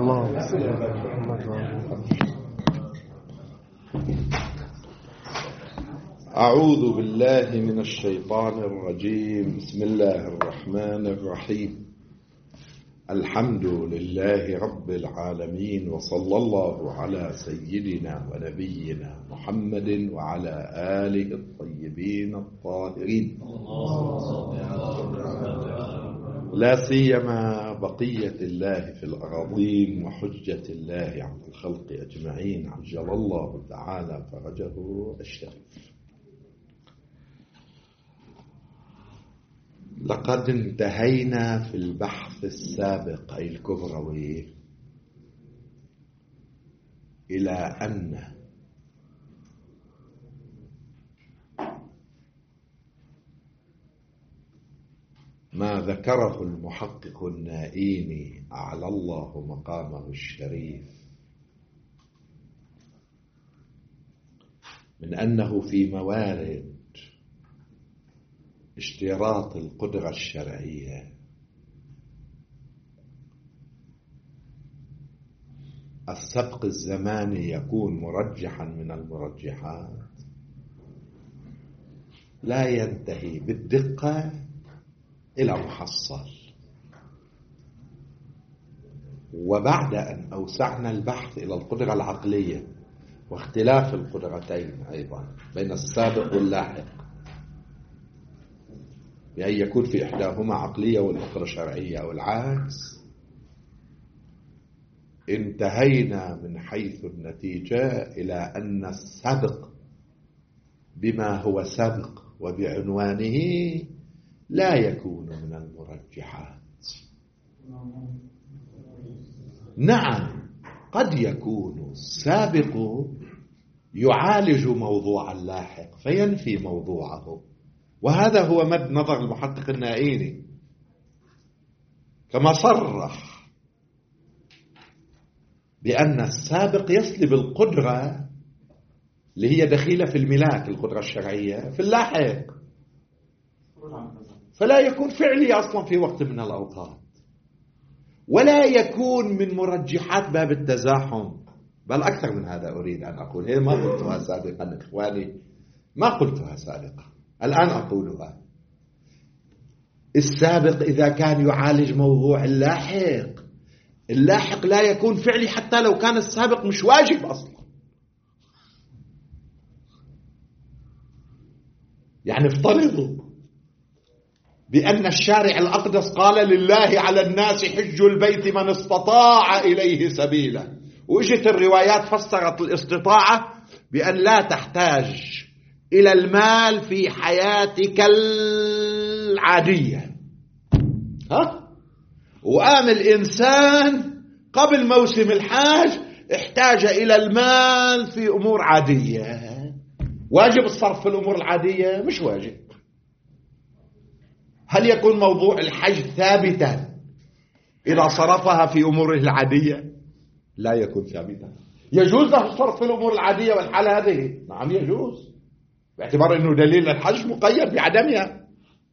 الله. أعوذ بالله من الشيطان الرجيم. بسم الله الرحمن الرحيم. الحمد لله رب العالمين، وصلى الله على سيدنا ونبينا محمد وعلى آله الطيبين الطاهرين، لا سيما بقية الله في الأراضين وحجة الله على الخلق أجمعين، عجل الله تعالى فرجه الشريف. لقد انتهينا في البحث السابق أي الكبروي إلى أن ما ذكره المحقق النائيني أعلى الله مقامه الشريف من أنه في موارد اشتراط القدرة الشرعية السبق الزماني يكون مرجحا من المرجحات لا ينتهي بالدقة إلى محصل. وبعد أن أوسعنا البحث إلى القدرة العقلية واختلاف القدرتين أيضا بين السابق واللاحق، بأن يكون في إحداهما عقلية والأخرى شرعية أو العكس، انتهينا من حيث النتيجة إلى أن السبق بما هو سبق وبعنوانه لا يكون من المرجحات. نعم، قد يكون السابق يعالج موضوع اللاحق فينفي موضوعه، وهذا هو مد نظر المحقق النائيني كما صرح بأن السابق يسلب القدرة اللي هي دخيلة في الملاك، القدرة الشرعية في اللاحق، فلا يكون فعلي أصلا في وقت من الأوقات، ولا يكون من مرجحات باب التزاحم، بل أكثر من هذا أريد أن أقول. هي ما قلتها سابقا إخواني، ما قلتها سابقا، الآن أقولها. السابق إذا كان يعالج موضوع اللاحق لا يكون فعلي حتى لو كان السابق مش واجب أصلا. يعني افترضوا بأن الشارع الأقدس قال لله على الناس حج البيت من استطاع إليه سبيلا، وإجت الروايات فسرت الاستطاعة بأن لا تحتاج إلى المال في حياتك العادية، وقام الإنسان قبل موسم الحاج احتاج إلى المال في أمور عادية. واجب الصرف في الأمور العادية؟ مش واجب. هل يكون موضوع الحج ثابتا إذا صرفها في أموره العادية؟ لا يكون ثابتا. يجوز له الصرف في الأمور العادية والحالة هذه؟ نعم يجوز، باعتبار أنه دليل الحج مقيد بعدمها.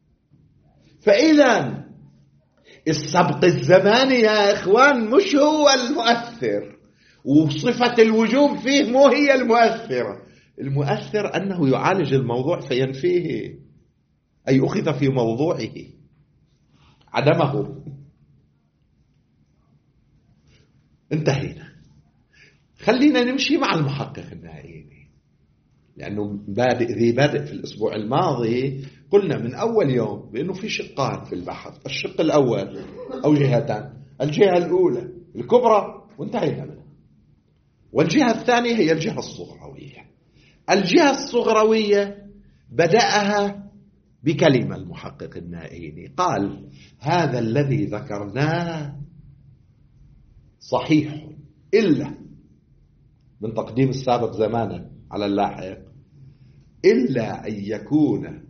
فإذا السبق الزماني يا إخوان مش هو المؤثر، وصفة الوجوب فيه مو هي المؤثرة. المؤثر أنه يعالج الموضوع فينفيه، أي أخذ في موضوعه عدمه. انتهينا. خلينا نمشي مع المحقق النائيني، لأنه ذي بادئ في الأسبوع الماضي قلنا من أول يوم بأنه في شقان في البحث. الشق الأول أو جهتان، الجهة الأولى الكبرى وانتهينا منها، والجهة الثانية هي الجهة الصغروية. الجهة الصغروية بدأها بكلمة المحقق النائيني، قال هذا الذي ذكرناه صحيح إلا من تقديم السابق زمانا على اللاحق، إلا أن يكون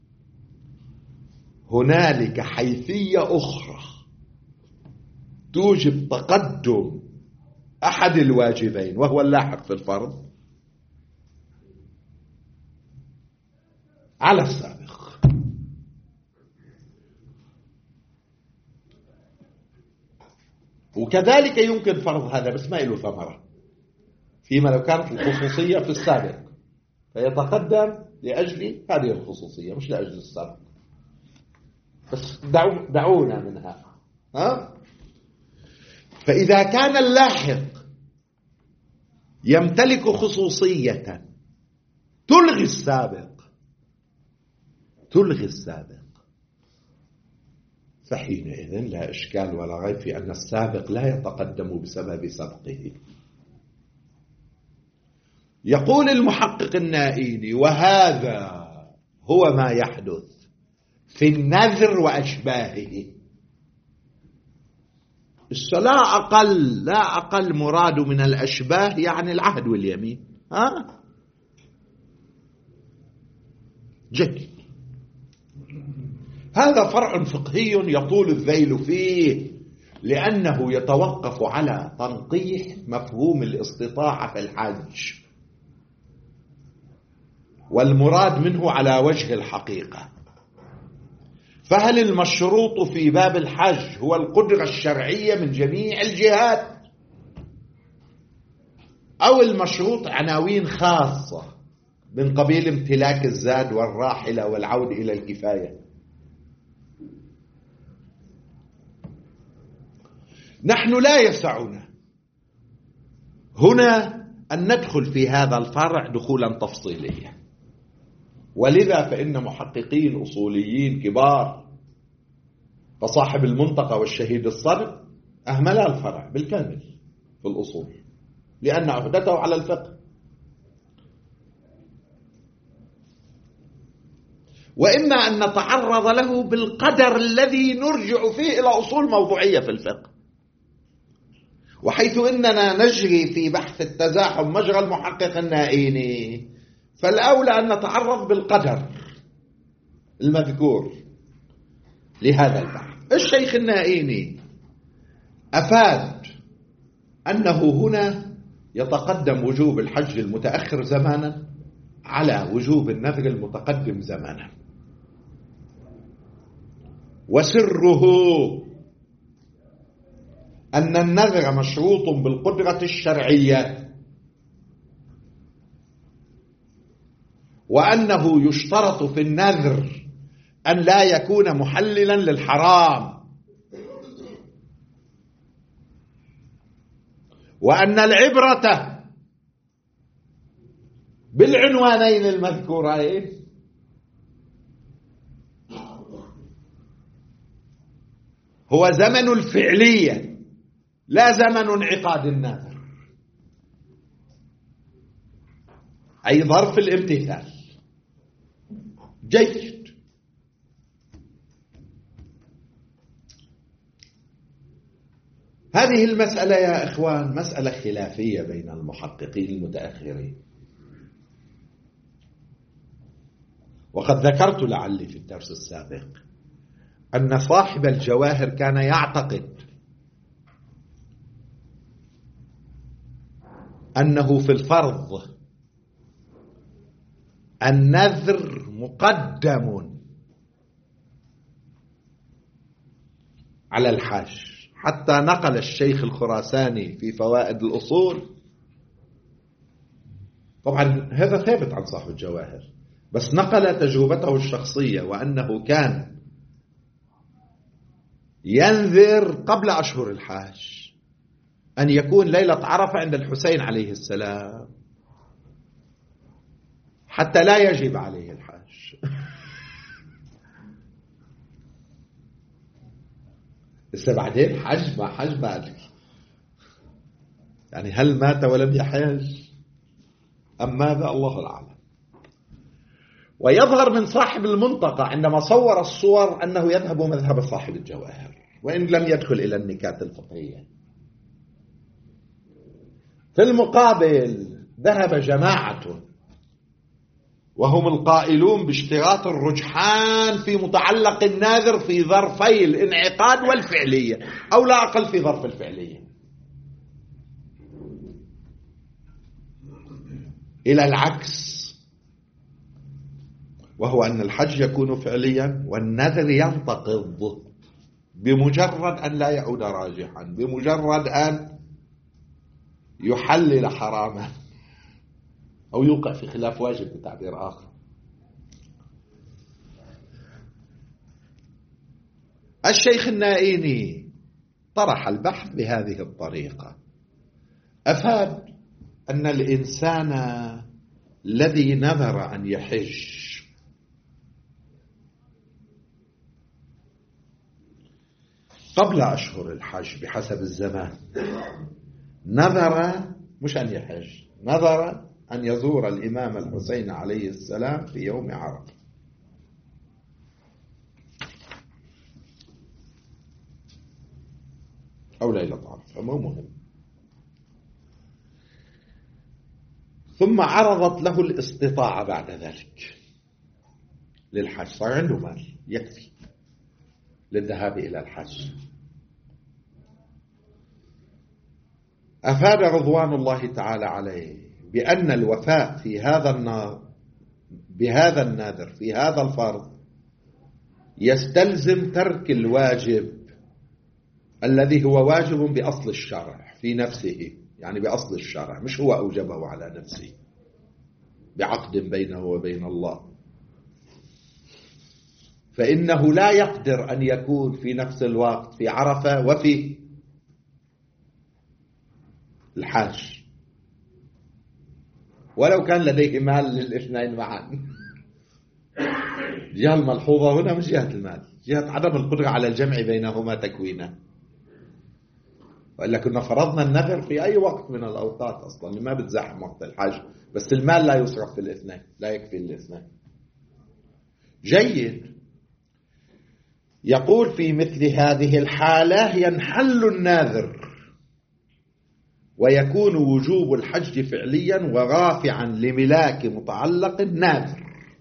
هنالك حيثية أخرى توجب تقدم أحد الواجبين وهو اللاحق في الفرض على السابق. وكذلك يمكن فرض هذا بس ما له ثمرة، فيما لو كانت الخصوصية في السابق فيتقدم لأجل هذه الخصوصية مش لأجل السابق. بس دعونا منها. فإذا كان اللاحق يمتلك خصوصية تلغي السابق فحينئذ لا إشكال ولا ريب في أن السابق لا يتقدم بسبب سبقه. يقول المحقق النائيني: وهذا هو ما يحدث في النذر وأشباهه. لا أقل مراد من الأشباه يعني العهد واليمين. جيد. هذا فرع فقهي يطول الذيل فيه، لأنه يتوقف على تنقيح مفهوم الاستطاعة في الحج، والمراد منه على وجه الحقيقة. فهل المشروط في باب الحج هو القدرة الشرعية من جميع الجهات، أو المشروط عناوين خاصة من قبيل امتلاك الزاد والراحلة والعود إلى الكفاية؟ نحن لا يسعنا هنا أن ندخل في هذا الفرع دخولا تفصيليا، ولذا فإن محققين أصوليين كبار كصاحب المنطقة والشهيد الصدر أهملا الفرع بالكامل في الأصول لأن عهدته على الفقه. وإما أن نتعرض له بالقدر الذي نرجع فيه إلى أصول موضوعية في الفقه، وحيث إننا نجري في بحث التزاحم مجرى المحقق النائيني فالأولى أن نتعرض بالقدر المذكور لهذا البحث. الشيخ النائيني أفاد أنه هنا يتقدم وجوب الحج المتأخر زمانا على وجوب النذر المتقدم زمانا، وسره أن النذر مشروط بالقدرة الشرعية، وأنه يشترط في النذر أن لا يكون محللا للحرام، وأن العبرة بالعنوانين المذكورين هو زمن الفعلية لا زمن انعقاد النذر، أي ظرف الامتثال. جيد. هذه المسألة يا إخوان مسألة خلافية بين المحققين المتأخرين، وقد ذكرت لعلي في الدرس السابق أن صاحب الجواهر كان يعتقد أنه في الفرض النذر مقدم على الحج، حتى نقل الشيخ الخراساني في فوائد الأصول، طبعا هذا ثابت عن صاحب الجواهر، بس نقل تجربته الشخصية وأنه كان ينذر قبل أشهر الحج أن يكون ليلة عرفة عند الحسين عليه السلام حتى لا يجب عليه الحج. لسه بعدين حج ما حج بعد، يعني هل مات ولم يحج أم ماذا؟ الله الأعلم. ويظهر من صاحب المنطقة عندما صور الصور أنه يذهب مذهب صاحب الجواهر وإن لم يدخل إلى النكات الفقهية. في المقابل ذهب جماعة وهم القائلون باشتراط الرجحان في متعلق الناذر في ظرفي الانعقاد والفعلية، أو لا أقل في ظرف الفعلية، إلى العكس، وهو أن الحج يكون فعليا والنذر ينتقض بمجرد أن لا يعود راجحا، بمجرد أن يحلل حراما أو يوقع في خلاف واجب بتعبير آخر. الشيخ النائيني طرح البحث بهذه الطريقة، أفاد أن الإنسان الذي نذر أن يحج قبل أشهر الحج بحسب الزمان، نذر مش أن يحج، نذر أن يزور الإمام الحسين عليه السلام في يوم عرفة، أو ليلة عرفة، مو مهم. ثم عرضت له الاستطاعة بعد ذلك للحج، صار عنده مال يكفي للذهاب إلى الحج. أفاد رضوان الله تعالى عليه بأن الوفاء في بهذا النذر في هذا الفرض يستلزم ترك الواجب الذي هو واجب بأصل الشرع في نفسه، يعني بأصل الشرع، مش هو أوجبه على نفسه بعقد بينه وبين الله، فإنه لا يقدر أن يكون في نفس الوقت في عرفة وفي الحاج، ولو كان لديه مال للاثنين معا. الجهة الملحوظة هنا مش جهة المال، جهة عدم القدرة على الجمع بينهما تكوينا، وإلا كنا فرضنا النذر في أي وقت من الأوقات أصلا، ما بتزحم وقت الحج، بس المال لا يصرف في الاثنين، لا يكفي الاثنين. جيد. يقول في مثل هذه الحالة ينحل الناذر ويكون وجوب الحج فعليا ورافعا لملاك متعلق الناذر.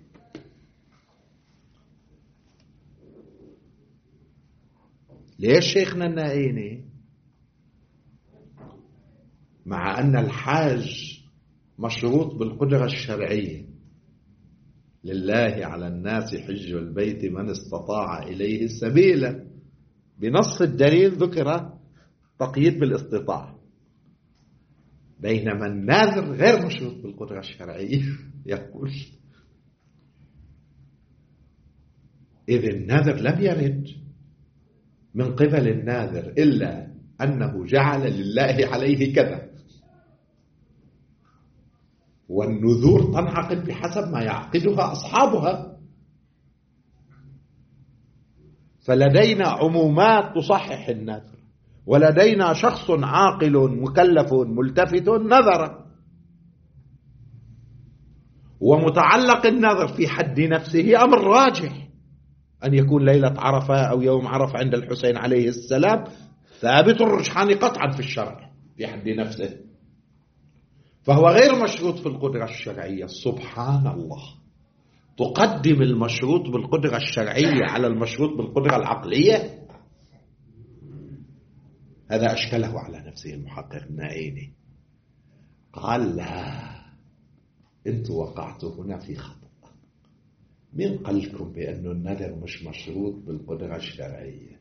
ليش شيخنا النائيني مع أن الحاج مشروط بالقدرة الشرعية، لله على الناس حج البيت من استطاع إليه سبيلا، بنص الدليل ذكر تقييد بالاستطاعة، بينما الناذر غير مشروط بالقدرة الشرعية. يقول إذ الناذر لم يرد من قبل الناذر إلا أنه جعل لله عليه كذا، والنذور تنعقد بحسب ما يعقدها أصحابها، فلدينا عمومات تصحح النذر، ولدينا شخص عاقل مكلف ملتفت نذر، ومتعلق النذر في حد نفسه أمر راجح، أن يكون ليلة عرفة أو يوم عرفة عند الحسين عليه السلام ثابت الرجحان قطعا في الشرع في حد نفسه، فهو غير مشروط في القدرة الشرعية. سبحان الله، تقدم المشروط بالقدرة الشرعية على المشروط بالقدرة العقلية. هذا أشكله على نفسه المحقق النائيني، قال لا، أنتم وقعتوا هنا في خطأ. من قال لكم بأن النذر مش مشروط بالقدرة الشرعية؟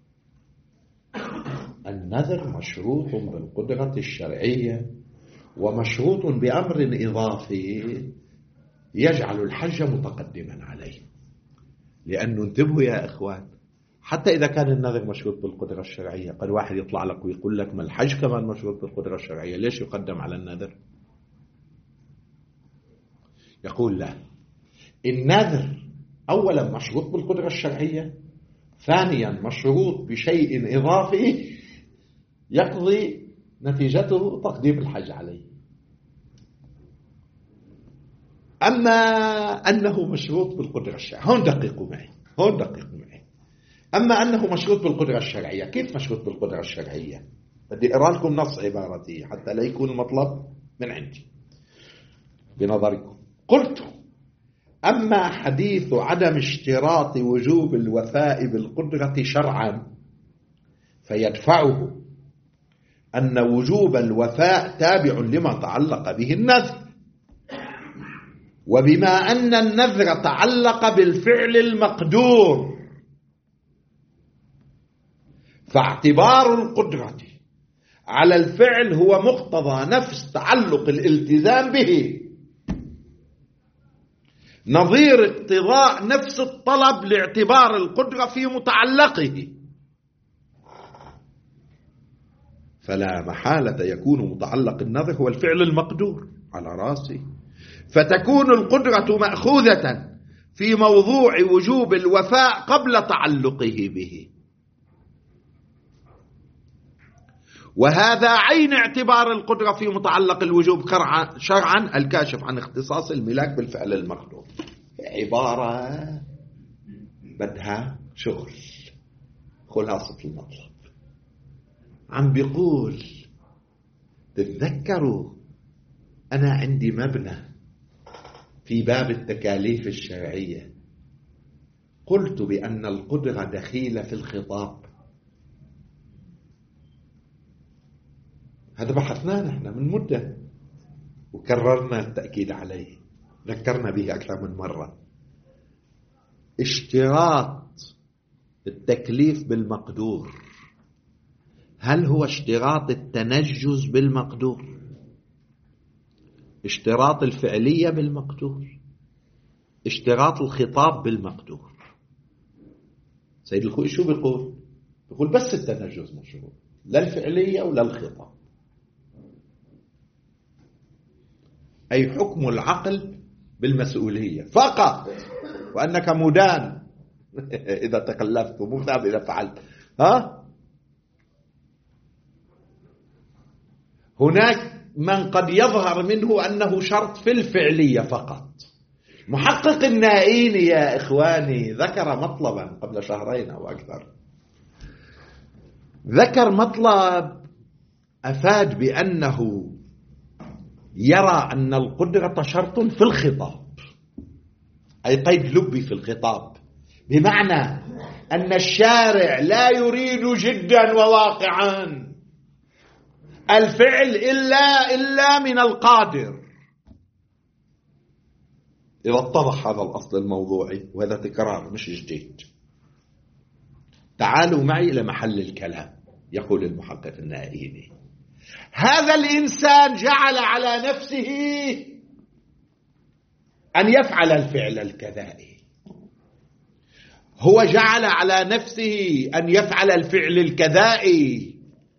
النذر مشروط بالقدرة الشرعية، ومشروط بأمر إضافي يجعل الحج متقدما عليه. لأنه انتبهوا يا إخوان، حتى إذا كان النذر مشروط بالقدرة الشرعية، قد واحد يطلع لك ويقول لك ما الحج كمان مشروط بالقدرة الشرعية، ليش يقدم على النذر؟ يقول لا، النذر أولا مشروط بالقدرة الشرعية، ثانيا مشروط بشيء إضافي يقضي نتيجته تقديم الحج عليه. أما أنه مشروط بالقدرة الشرعية، هون دقيقوا معي. أما أنه مشروط بالقدرة الشرعية، كيف مشروط بالقدرة الشرعية؟ بدي أقرأ لكم نص عبارتي حتى لا يكون المطلب من عندي بنظركم. قلت: أما حديث عدم اشتراط وجوب الوفاء بالقدرة شرعا فيدفعه أن وجوب الوفاء تابع لما تعلق به النذر، وبما أن النذر تعلق بالفعل المقدور فاعتبار القدرة على الفعل هو مقتضى نفس تعلق الالتزام به، نظير اقتضاء نفس الطلب لاعتبار القدرة في متعلقه، فلا محالة يكون متعلق النظر هو الفعل المقدور على راسه، فتكون القدرة مأخوذة في موضوع وجوب الوفاء قبل تعلقه به، وهذا عين اعتبار القدرة في متعلق الوجوب شرعا الكاشف عن اختصاص الملاك بالفعل المقدور. عبارة بدها شغل. خلاصة المطلب عم بيقول تتذكروا أنا عندي مبنى في باب التكاليف الشرعية قلت بأن القدرة دخيلة في الخطاب. هذا بحثناه نحن من مدة وكررنا التأكيد عليه، ذكرنا به أكثر من مرة. اشتراط التكليف بالمقدور هل هو اشتراط التنجز بالمقدور؟ اشتراط الفعلية بالمقدور؟ اشتراط الخطاب بالمقدور؟ سيد الخوئي شو بيقول؟ بيقول بس التنجز مشروط، لا الفعلية ولا الخطاب. أي حكم العقل بالمسؤولية فقط، وأنك مدان إذا تكلفت ومثاب إذا فعلت. هناك من قد يظهر منه أنه شرط في الفعلية فقط. محقق النائيني يا إخواني ذكر مطلبا قبل شهرين أو أكثر، ذكر مطلب أفاد بأنه يرى أن القدرة شرط في الخطاب، أي قيد لبي في الخطاب، بمعنى أن الشارع لا يريد جدا وواقعا الفعل إلا من القادر. إذا اتضح هذا الأصل الموضوعي، وهذا تكرار مش جديد، تعالوا معي إلى محل الكلام. يقول المحقق النائيني هذا الإنسان جعل على نفسه أن يفعل الفعل الكذائي، هو جعل على نفسه أن يفعل الفعل الكذائي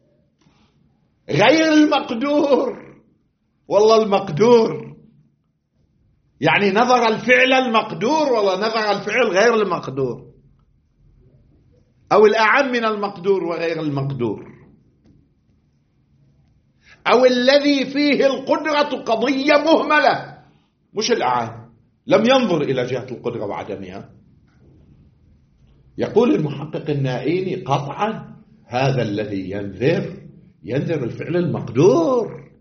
غير المقدور. والله المقدور يعني نظر الفعل المقدور، والله نظر الفعل غير المقدور، أو الأعم من المقدور وغير المقدور، أو الذي فيه القدرة قضية مهملة مش الأعم، لم ينظر إلى جهة القدرة وعدمها. يقول المحقق النائيني قطعا هذا الذي ينذر الفعل المقدور،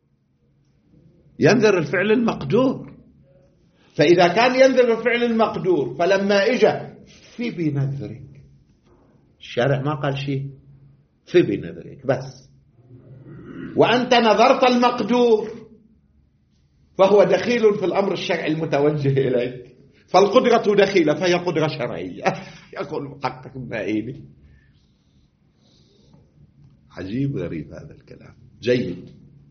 ينذر الفعل المقدور. فإذا كان ينذر الفعل المقدور فلما إجا في بنذرك، الشارع ما قال شيء، في بنذرك بس، وأنت نظرت المقدور فهو دخيل في الأمر الشرعي المتوجه إليك، فالقدرة دخيلة فهي قدرة شرعية. يقول محقق النائيني. عجيب غريب هذا الكلام. جيد.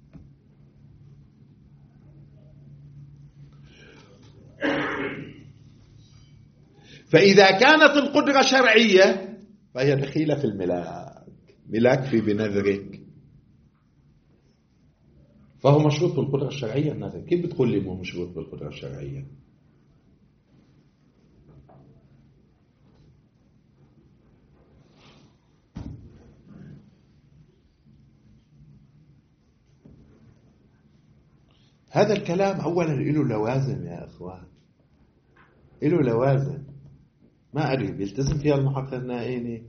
فإذا كانت القدرة شرعية فهي دخيلة في الملاك، ملاك في بنذرك، فهو مشروط بالقدرة الشرعية النذر. كيف بتقول لي مو مشروط بالقدرة الشرعية؟ هذا الكلام أولا له لوازم يا أخوان، له لوازم، ما أدري بيلتزم فيها المحقق النائيني،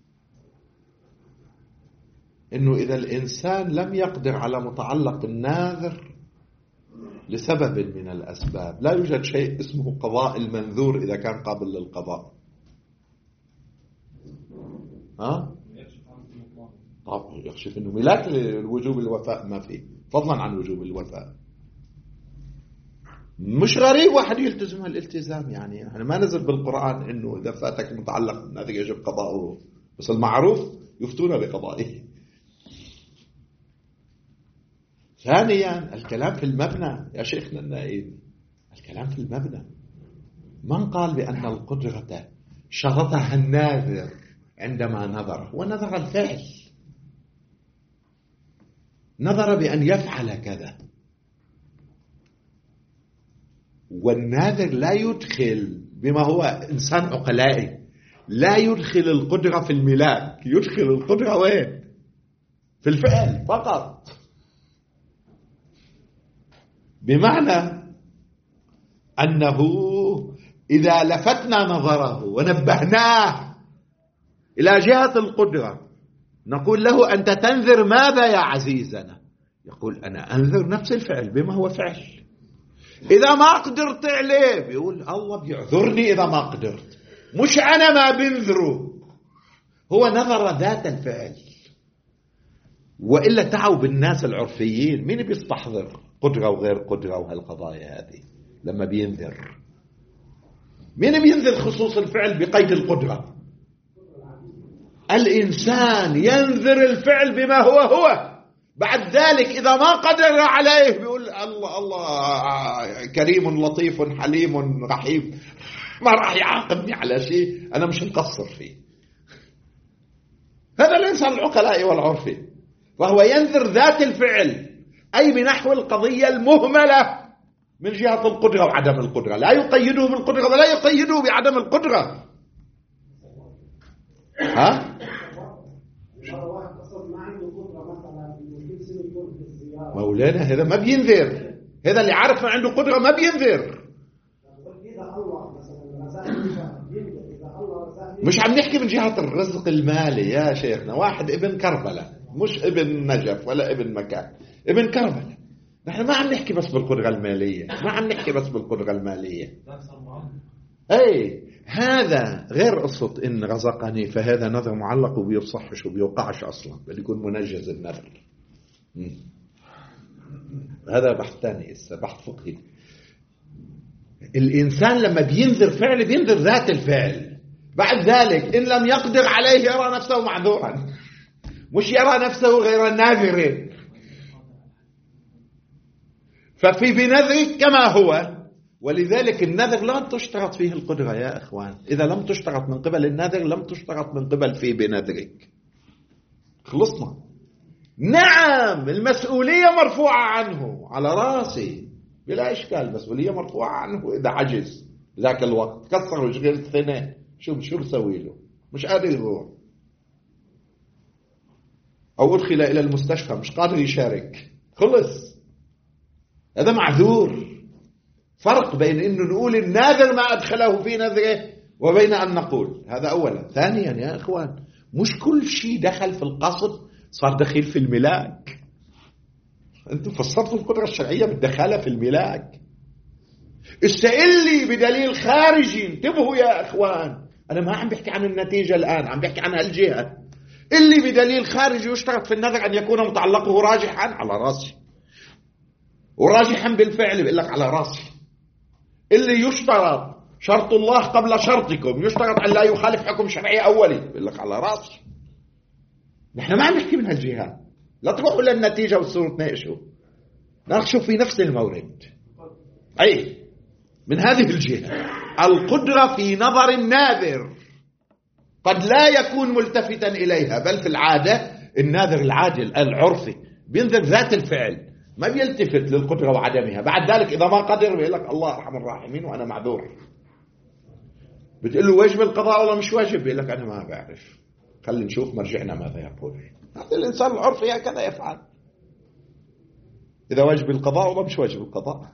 إنه إذا الإنسان لم يقدر على متعلق الناذر لسبب من الأسباب، لا يوجد شيء اسمه قضاء المنذور إذا كان قابل للقضاء. طب يكشف إنه ملاك لوجوب الوفاء ما فيه، فضلا عن وجوب الوفاء. مش غريب واحد يلتزم الالتزام، يعني ما نزل بالقرآن إنه إذا فاتك متعلق الناذر يجب قضاؤه، بس المعروف يفتون بقضائه. ثانيا الكلام في المبنى يا شيخنا النائب، الكلام في المبنى. من قال بأن القدرة شرطها الناذر عندما نظر؟ ونظر الفعل، نظر بأن يفعل كذا. والناذر لا يدخل بما هو إنسان عقلائي، لا يدخل القدرة في الملاك، يدخل القدرة وين؟ في الفعل فقط. بمعنى أنه إذا لفتنا نظره ونبهناه إلى جهة القدرة نقول له أنت تنذر ماذا يا عزيزنا؟ يقول أنا أنذر نفس الفعل بما هو فعل. إذا ما قدرت عليه بيقول الله بيعذرني إذا ما قدرت، مش أنا ما بنذره، هو نظر ذات الفعل. وإلا تعوا بالناس العرفيين مين بيستحضر قدرة وغير قدرة وهالقضايا هذه لما بينذر؟ مين بينذر خصوص الفعل بقيد القدرة؟ الإنسان ينذر الفعل بما هو، بعد ذلك إذا ما قدر عليه بيقول الله الله كريم لطيف حليم رحيم، ما راح يعاقبني على شيء أنا مش مقصر فيه. هذا الإنسان العقلاء والعرفي، وهو ينذر ذات الفعل أي بنحو القضية المهملة من جهة القدرة وعدم القدرة، لا يقيده بالقدرة ولا يقيده بعدم القدرة. ها؟ مولانا هذا ما بينذر، هذا اللي عارف ما عنده قدرة ما بينذر. مش عم نحكي من جهة الرزق المالي يا شيخنا، واحد ابن كربلة مش ابن نجف ولا ابن مكان، ابن كربلة. نحن ما عم نحكي بس بالقدرة المالية، ما عم نحكي بس بالقدرة المالية. اي هذا غير قصة إن رزقني فهذا نذر معلق وبيصحش وبيوقعش أصلا، بل يكون منجز النذر. هذا بحث ثاني، بحث فقهي. الإنسان لما بينذر فعل بينذر ذات الفعل، بعد ذلك إن لم يقدر عليه يرى نفسه معذورا، مش يرى نفسه غير الناذر. ففي بنذرك كما هو، ولذلك النذر لا تشترط فيه القدرة يا إخوان. إذا لم تشترط من قبل النذر لم تشترط من قبل في بنذرك. خلصنا. نعم المسؤولية مرفوعة عنه على راسي بلا إشكال، المسؤولية مرفوعة عنه إذا عجز ذاك الوقت كسر وشغل الثنين، شو بسوي له؟ مش قادر يروح، أو أدخل إلى المستشفى مش قادر يشارك، خلص هذا معذور. فرق بين إنه نقول الناذر ما أدخله في نذره وبين أن نقول هذا أولا. ثانيا يا إخوان مش كل شيء دخل في القصد صار دخيل في الملاك. أنتم فسرتوا القدرة الشرعية بالدخالة في الملاك. استقلي بدليل خارجي. انتبهوا يا إخوان، أنا ما عم بحكي عن النتيجة الآن، عم بحكي عن هالجهة. اللي بدليل خارجي يشترط في النذر أن يكون متعلقه راجحا على راسي، وراجحا بالفعل بيقول لك على راسي. اللي يشترط شرط الله قبل شرطكم، يشترط أن لا يخالف حكم شرعي أولي، بيقول لك على راسي. نحن ما عم نحكي من هالجهة، لا تروحوا للنتيجة والصورة تناقشوا، ناقشوا في نفس المورد. أي من هذه الجهة القدرة في نظر الناذر قد لا يكون ملتفتا إليها، بل في العادة الناذر العادل العرفي بينذر ذات الفعل، ما بيلتفت للقدرة وعدمها. بعد ذلك إذا ما قدر بيقول لك الله أرحم الراحمين وأنا معذور. بتقول له واجب القضاء ولا مش واجب؟ بيقول لك أنا ما بعرف، خلي نشوف مرجعنا ماذا يقول. هذا الإنسان العرفي هكذا يفعل، إذا واجب القضاء ولا مش واجب القضاء.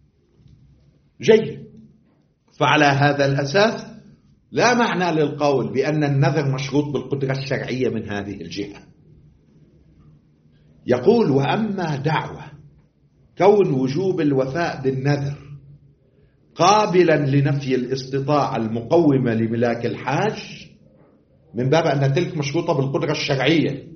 جيد. فعلى هذا الأساس لا معنى للقول بأن النذر مشروط بالقدرة الشرعية من هذه الجهة. يقول وأما دعوة كون وجوب الوفاء بالنذر قابلا لنفي الاستطاعة المقومة لملاك الحاج من باب أن تلك مشروطة بالقدرة الشرعية،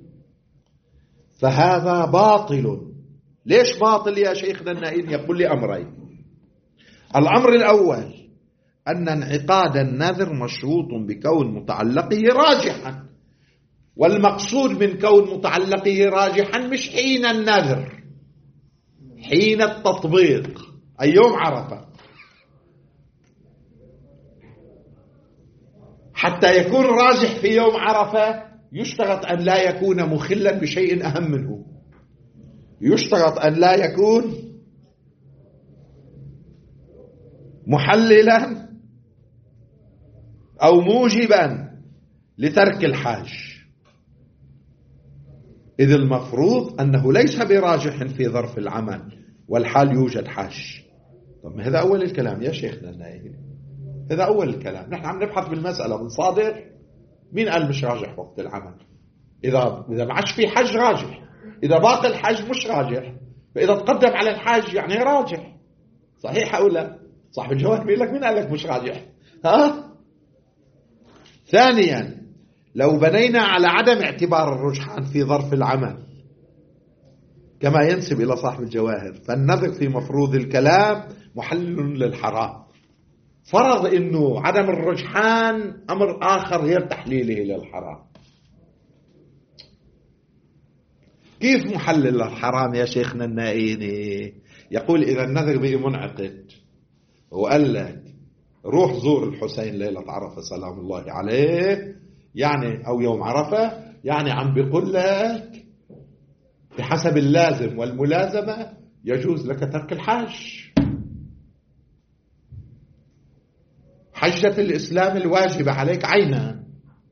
فهذا باطل. ليش باطل يا شيخنا النائين؟ يقول لي أمرين. الأمر الأول أن انعقاد النذر مشروط بكون متعلقه راجحا، والمقصود من كون متعلقه راجحا مش حين النذر، حين التطبيق، أي يوم عرفة. حتى يكون راجح في يوم عرفة يشترط أن لا يكون مخلا بشيء أهم منه، يشترط أن لا يكون محللا أو موجبا لترك الحاج، إذ المفروض أنه ليس براجح في ظرف العمل والحال يوجد حاج. طب هذا أول الكلام يا شيخنا النائب، هذا أول الكلام. نحن عم نبحث بالمسألة من صادر مين قال مش راجح وقت العمل؟ إذا ما عادش في حج راجح، إذا باقي الحج مش راجح، فإذا تقدم على الحاج يعني راجح. صحيح أو لا؟ صاحب الجواب بيقول لك مين قال لك مش راجح؟ ها؟ ثانيا، لو بنينا على عدم اعتبار الرجحان في ظرف العمل كما ينسب إلى صاحب الجواهر، فالنظر في مفروض الكلام محل للحرام، فرض إنه عدم الرجحان أمر آخر غير تحليله للحرام. كيف محلل للحرام يا شيخنا النائيني؟ يقول إذا النذر به منعقد وقال لك روح زور الحسين ليلة عرفة سلام الله عليه، يعني أو يوم عرفة، يعني عم بيقول لك بحسب اللازم والملازمة يجوز لك ترك الحج. حجة الإسلام الواجبة عليك عينا.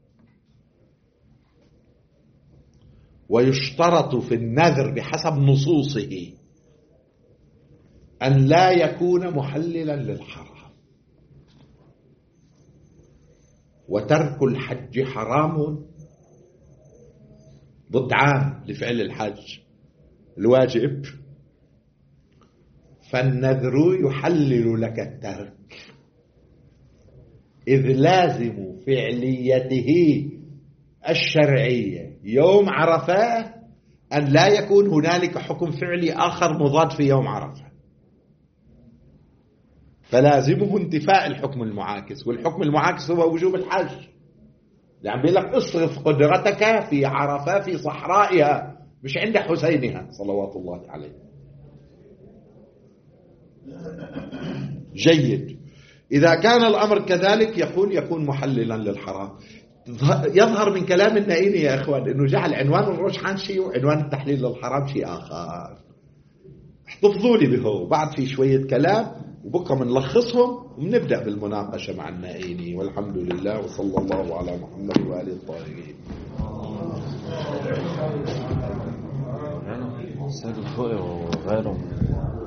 ويشترط في النذر بحسب نصوصه أن لا يكون محللا للحرام. وترك الحج حرام ضد عام لفعل الحج الواجب، فالنذر يحلل لك الترك، إذ لازم فعليته الشرعية يوم عرفة أن لا يكون هنالك حكم فعلي آخر مضاد في يوم عرفة، فلازمه انتفاء الحكم المعاكس، والحكم المعاكس هو وجوب الحج. يعني بيقول لك اصرف قدرتك في عرفة في صحرائها مش عند حسينها صلوات الله عليه. جيد. إذا كان الأمر كذلك يكون محللا للحرام. يظهر من كلام النائيني يا أخوان أنه جعل عنوان الرجحان شيء وعنوان التحليل للحرام شيء آخر. احتفظوا لي به، بعد في شوية كلام وبكرة منلخصهم وبنبدأ بالمناقشة مع النائيني. والحمد لله وصلى الله على محمد وآله الطاهرين. سيد الفقه وغيره